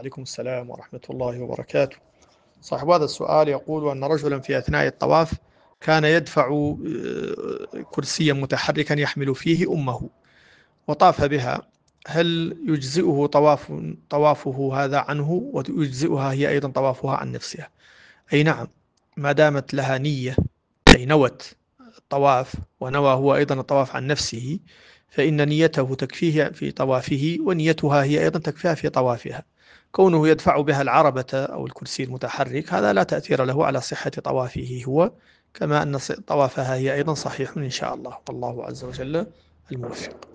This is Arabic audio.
وعليكم السلام ورحمة الله وبركاته. صاحب هذا السؤال يقول أن رجلا في أثناء الطواف كان يدفع كرسيا متحركا يحمل فيه أمه وطاف بها، هل يجزئه طوافه هذا عنه ويجزئها هي أيضا طوافها عن نفسها؟ أي نعم، ما دامت لها نية، أي نوت الطواف ونوى هو أيضا الطواف عن نفسه، فإن نيته تكفيه في طوافه ونيتها هي أيضا تكفيها في طوافها. كونه يدفع بها العربة أو الكرسي المتحرك هذا لا تأثير له على صحة طوافه هو، كما أن طوافها هي أيضا صحيح إن شاء الله، والله عز وجل الموفق.